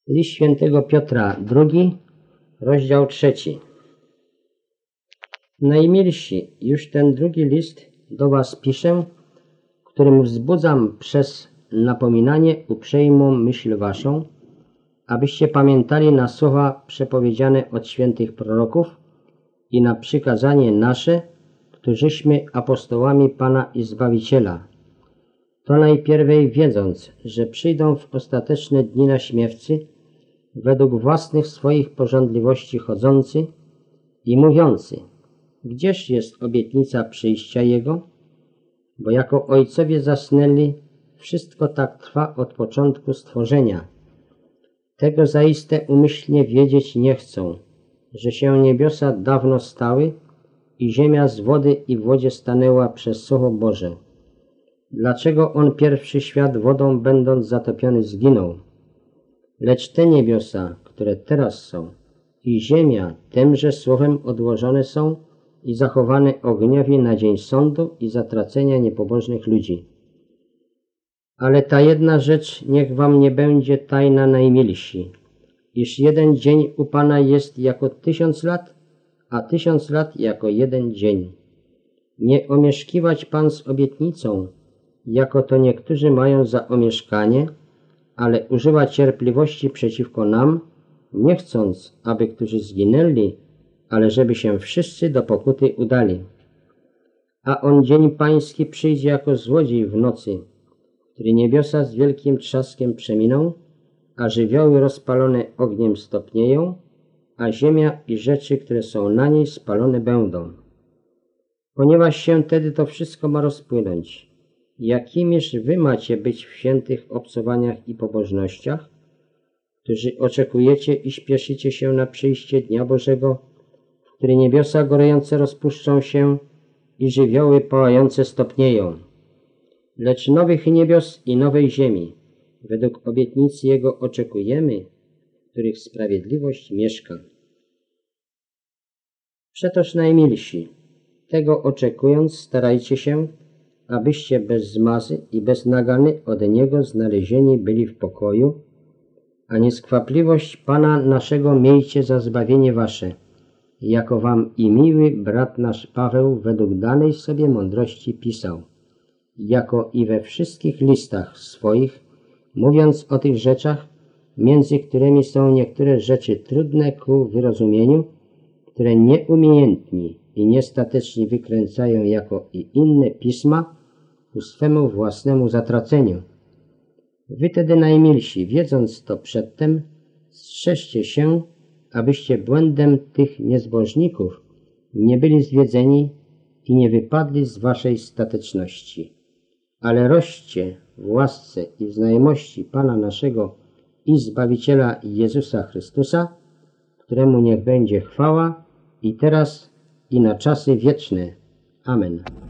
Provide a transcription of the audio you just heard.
List świętego Piotra, 2, rozdział 3. Najmilsi, już ten drugi list do was piszę, którym wzbudzam przez napominanie uprzejmą myśl waszą, abyście pamiętali na słowa przepowiedziane od świętych proroków i na przykazanie nasze, którzyśmy apostołami Pana i Zbawiciela. To najpierwej wiedząc, że przyjdą w ostateczne dni naśmiewcy, według własnych swoich pożądliwości chodzący i mówiący, gdzież jest obietnica przyjścia Jego? Bo jako ojcowie zasnęli, wszystko tak trwa od początku stworzenia. Tego zaiste umyślnie wiedzieć nie chcą, że się niebiosa dawno stały i ziemia z wody i w wodzie stanęła przez Słowo Boże. Dlaczego on pierwszy świat wodą będąc zatopiony zginął? Lecz te niebiosa, które teraz są, i ziemia tymże słowem odłożone są i zachowane ogniowi na dzień sądu i zatracenia niepobożnych ludzi. Ale ta jedna rzecz niech wam nie będzie tajna, najmilsi, iż jeden dzień u Pana jest jako 1000 lat, a 1000 lat jako jeden dzień. Nie omieszkiwać Pan z obietnicą, jako to niektórzy mają za omieszkanie, ale używa cierpliwości przeciwko nam, nie chcąc, aby którzy zginęli, ale żeby się wszyscy do pokuty udali. A on dzień pański przyjdzie jako złodziej w nocy, który niebiosa z wielkim trzaskiem przeminą, a żywioły rozpalone ogniem stopnieją, a ziemia i rzeczy, które są na niej, spalone będą. Ponieważ się wtedy to wszystko ma rozpłynąć, jakimiż wy macie być w świętych obcowaniach i pobożnościach, którzy oczekujecie i śpieszycie się na przyjście Dnia Bożego, w który niebiosa gorące rozpuszczą się i żywioły pałające stopnieją. Lecz nowych niebios i nowej ziemi, według obietnicy Jego oczekujemy, w których sprawiedliwość mieszka. Przetoż najmilsi, tego oczekując starajcie się, abyście bez zmazy i bez nagany od Niego znalezieni byli w pokoju, a nieskwapliwość Pana naszego miejcie za zbawienie wasze, jako wam i miły brat nasz Paweł według danej sobie mądrości pisał, jako i we wszystkich listach swoich, mówiąc o tych rzeczach, między którymi są niektóre rzeczy trudne ku wyrozumieniu, które nieumiejętni i niestateczni wykręcają jako i inne pisma ku swemu własnemu zatraceniu. Wy tedy najmilsi, wiedząc to przedtem, strzeżcie się, abyście błędem tych niezbożników nie byli zwiedzeni i nie wypadli z waszej stateczności. Ale rośćcie w łasce i w znajomości Pana naszego i Zbawiciela Jezusa Chrystusa, któremu niech będzie chwała i teraz, i na czasy wieczne. Amen.